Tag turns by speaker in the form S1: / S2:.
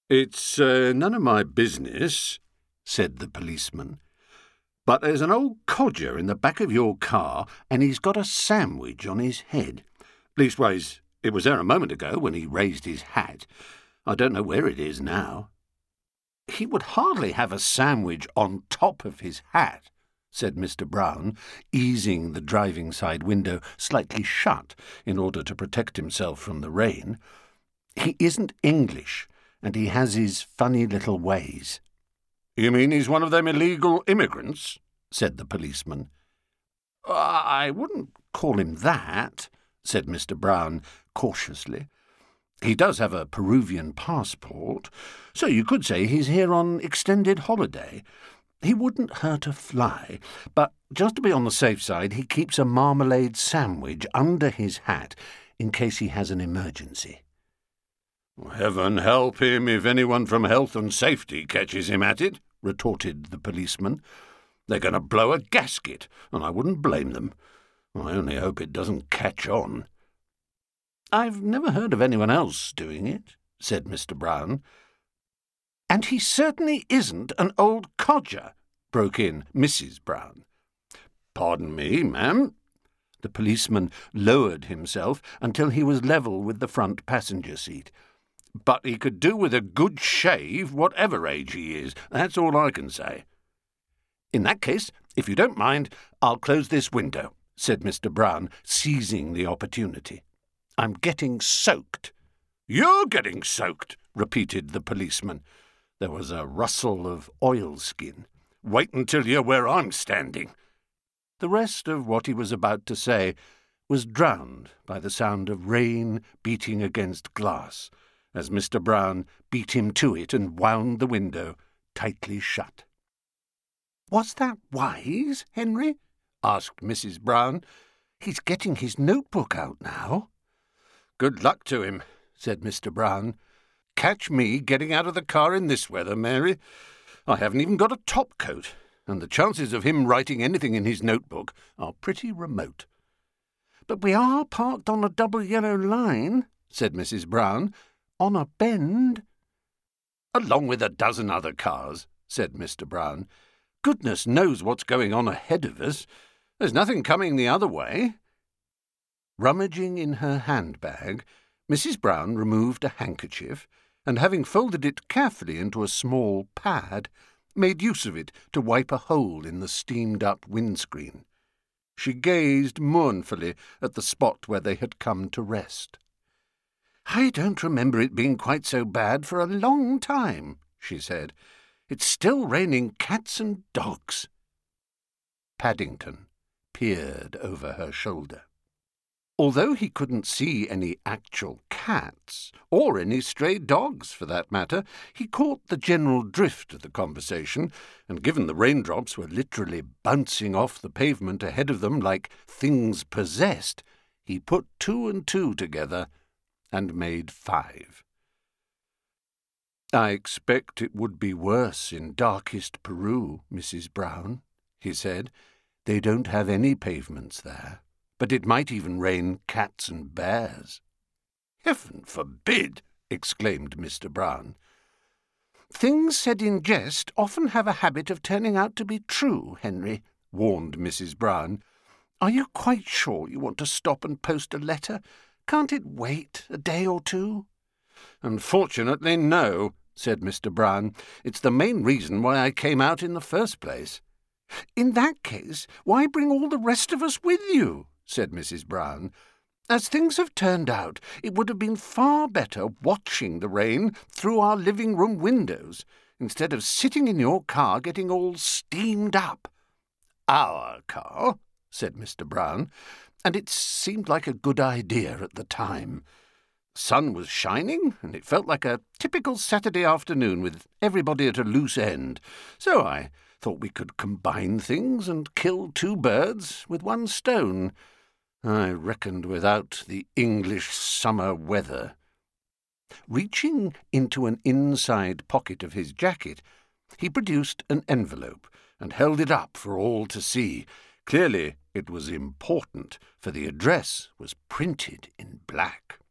S1: "It's none of my business," said the policeman, "but there's an old codger in the back of your car, and he's got a sandwich on his head. Leastways, it was there a moment ago when he raised his hat. I don't know where it is now." "He would hardly have a sandwich on top of his hat," said Mr. Brown, easing the driving side window slightly shut in order to protect himself from the rain. "He isn't English, and he has his funny little ways." "You mean he's one of them illegal immigrants?" said the policeman. "I wouldn't call him that," said Mr. Brown cautiously. "He does have a Peruvian passport, so you could say he's here on extended holiday. He wouldn't hurt a fly, but just to be on the safe side, he keeps a marmalade sandwich under his hat in case he has an emergency." "Heaven help him if anyone from Health and Safety catches him at it," retorted the policeman. "They're going to blow a gasket, and I wouldn't blame them. I only hope it doesn't catch on." "I've never heard of anyone else doing it," said Mr. Brown. "And he certainly isn't an old codger," broke in Mrs. Brown. "Pardon me, ma'am." The policeman lowered himself until he was level with the front passenger seat. "But he could do with a good shave, whatever age he is. That's all I can say." "In that case, if you don't mind, I'll close this window," said Mr. Brown, seizing the opportunity. "I'm getting soaked." "You're getting soaked," repeated the policeman. There was a rustle of oilskin. "Wait until you're where I'm standing." The rest of what he was about to say was drowned by the sound of rain beating against glass, as Mr. Brown beat him to it and wound the window tightly shut. "Was that wise, Henry?" asked Mrs. Brown. "He's getting his notebook out now." "Good luck to him," said Mr. Brown. "Catch me getting out of the car in this weather, Mary. I haven't even got a top-coat, and the chances of him writing anything in his notebook are pretty remote." "But we are parked on a double yellow line," said Mrs. Brown, "on a bend." "Along with a dozen other cars," said Mr. Brown. "Goodness knows what's going on ahead of us. There's nothing coming the other way." Rummaging in her handbag, Mrs. Brown removed a handkerchief, and having folded it carefully into a small pad, made use of it to wipe a hole in the steamed-up windscreen. She gazed mournfully at the spot where they had come to rest. "I don't remember it being quite so bad for a long time," she said. "It's still raining cats and dogs." Paddington peered over her shoulder. Although he couldn't see any actual cats, or any stray dogs for that matter, he caught the general drift of the conversation, and given the raindrops were literally bouncing off the pavement ahead of them like things possessed, he put 2 and 2 together and made 5. "I expect it would be worse in darkest Peru, Mrs. Brown," he said. "They don't have any pavements there. But it might even rain cats and bears." "Heaven forbid!" exclaimed Mr. Brown. "Things said in jest often have a habit of turning out to be true, Henry," warned Mrs. Brown. "Are you quite sure you want to stop and post a letter? Can't it wait a day or two?" "Unfortunately, no," said Mr. Brown. "It's the main reason why I came out in the first place." "In that case, why bring all the rest of us with you?" said Mrs. Brown. "As things have turned out, it would have been far better watching the rain through our living-room windows, instead of sitting in your car getting all steamed up." "Our car," said Mr. Brown, "and it seemed like a good idea at the time. The sun was shining, and it felt like a typical Saturday afternoon with everybody at a loose end, so I thought we could combine things and kill 2 birds with 1 stone. I reckoned without the English summer weather." Reaching into an inside pocket of his jacket, he produced an envelope and held it up for all to see. Clearly it was important, for the address was printed in black.